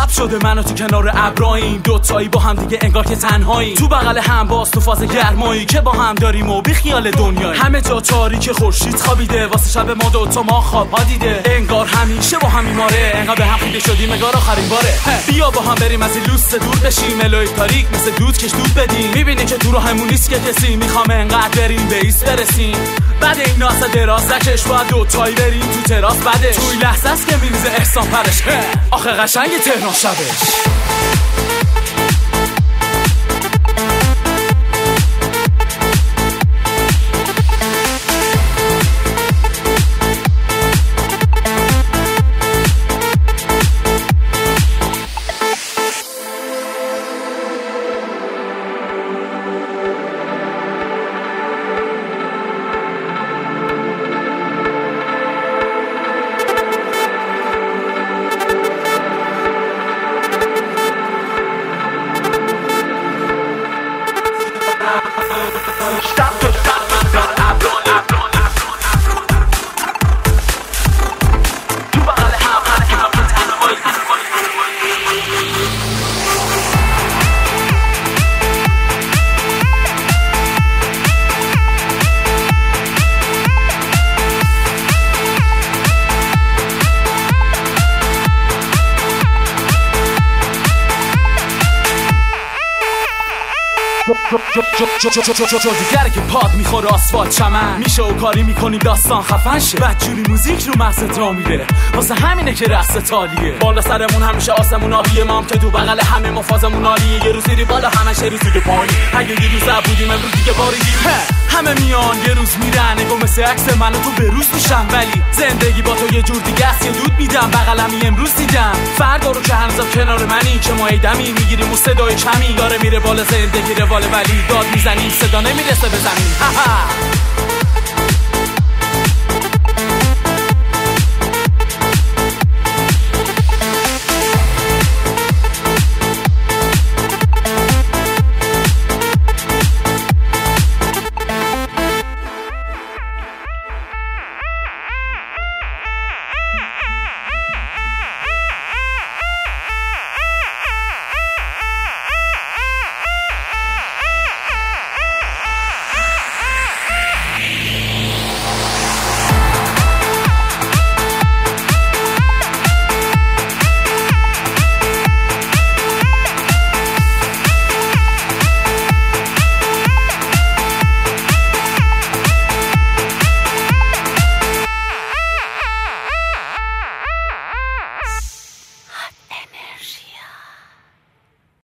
شب شده منو تو کنار ابراهیم، دوتایی با هم دیگه انگار که تنهاییم، تو بغل هم باز تو فاز گرمایی که با هم داریم و بی خیال دنیایی. همه جا تاریک خورشید خوابیده، واسه شب ما دوتا ما خواب‌ها دیده، انگار همیشه با هم میماره، انقدر به هم خیده شدیم انگار آخرین باره. بیا با هم بریم از این لوست دور بشیم، الهی تاریک مثل دود کش دود بدیم، میبینی که تو راهمون نیست که کسی، میخوام انقدر بریم به ایست برسیم. بعد این ناسه دراز نکش، باید دوتایی بریم تو تراس بعدش، توی لحظه است که میریزه احسان پرش، آخه قشنگ تهران شبش. دیگره که پاد میخوره آسفالت چمن میشه و کاری میکنیم داستان خفن شه، بدجوری موزیک رو مغزت را میره، واسه همینه که رقص تالیه، بالا سرمون همیشه آسمون آبیه، ما هم که تو بغل همه ما فازمون عالیه، یه روز زیری بالا همش یه روز دیگه پایین، اگه یه روز بودیم امروز دیگه باریدیم، همه میان یه روز میرن، نگو مثل عکس من و تو به روز میشم، ولی زندگی با تو یه جور دیگه است، یه دود میدم بغلمی امروز دیدم، فردا رو که هنوزم کنار منی، که ما ایدمی میگیریم و صدای کمی داره میره بالا، زندگی روال ولی داد میزنیم صدا نمیرسه به زمین.